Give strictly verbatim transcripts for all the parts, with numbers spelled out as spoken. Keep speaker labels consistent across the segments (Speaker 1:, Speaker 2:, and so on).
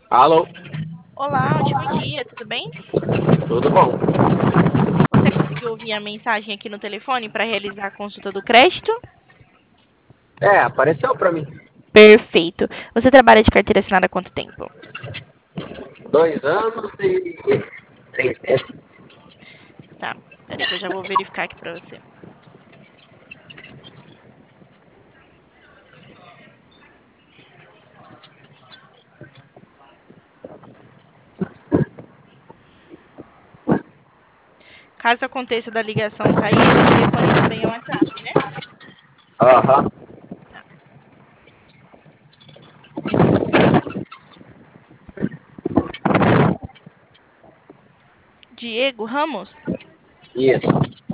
Speaker 1: Alô,
Speaker 2: Olá, ótimo dia, tudo bem?
Speaker 1: tudo bom?
Speaker 2: Você conseguiu ouvir a mensagem aqui no telefone para realizar a consulta do crédito?
Speaker 1: É, apareceu pra mim.
Speaker 2: Perfeito. Você trabalha de carteira assinada há quanto tempo?
Speaker 1: Dois anos e três meses.
Speaker 2: Tá, peraí que eu já vou verificar aqui para você. Caso aconteça da ligação cair, esse telefone também é um WhatsApp, né?
Speaker 1: Aham,
Speaker 2: Tá. Diego Ramos?
Speaker 1: isso.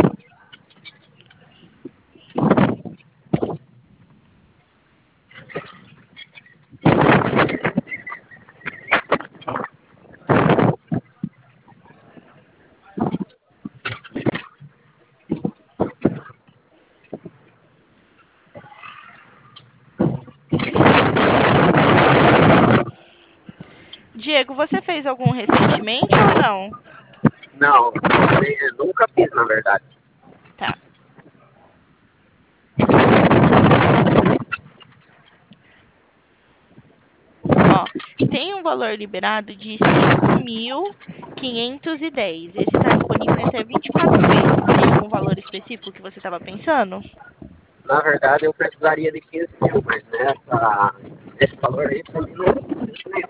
Speaker 2: Diego, você fez algum recentemente ou não?
Speaker 1: Não, nem- nunca fiz, na verdade.
Speaker 2: Tá. Ó, tem um valor liberado de cinco mil quinhentos e dez. Esse está disponível em até vinte e quatro vezes. Tem algum valor específico que você estava pensando?
Speaker 1: Na verdade, eu precisaria de quinze mil, mas nessa, nesse valor aí, pra mim, não preciso nem.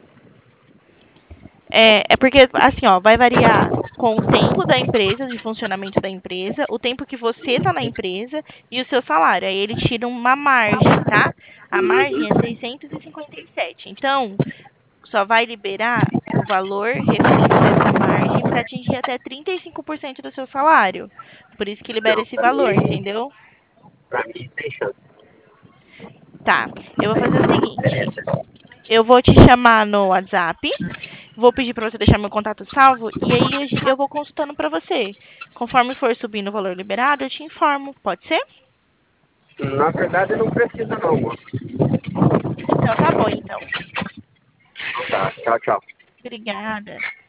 Speaker 2: É, é porque, assim, ó, vai variar com o tempo da empresa, de funcionamento da empresa, o tempo que você está na empresa e o seu salário. Aí ele tira uma margem, tá? A margem é seiscentos e cinquenta e sete. Então, só vai liberar o valor referente dessa margem para atingir até trinta e cinco por cento do seu salário. Por isso que libera
Speaker 1: Não,
Speaker 2: esse
Speaker 1: pra
Speaker 2: valor,
Speaker 1: mim,
Speaker 2: entendeu?
Speaker 1: pra mim, sem chance.
Speaker 2: Tá. Eu vou fazer o
Speaker 1: Sem
Speaker 2: seguinte.
Speaker 1: interesse.
Speaker 2: Eu vou te chamar no WhatsApp, vou pedir para você deixar meu contato salvo e aí a gen- eu vou consultando para você. Conforme for subindo o valor liberado, eu te informo. Pode ser?
Speaker 1: Na verdade, não precisa não, moço.
Speaker 2: Então tá bom, então.
Speaker 1: Tá, tchau, tchau.
Speaker 2: Obrigada.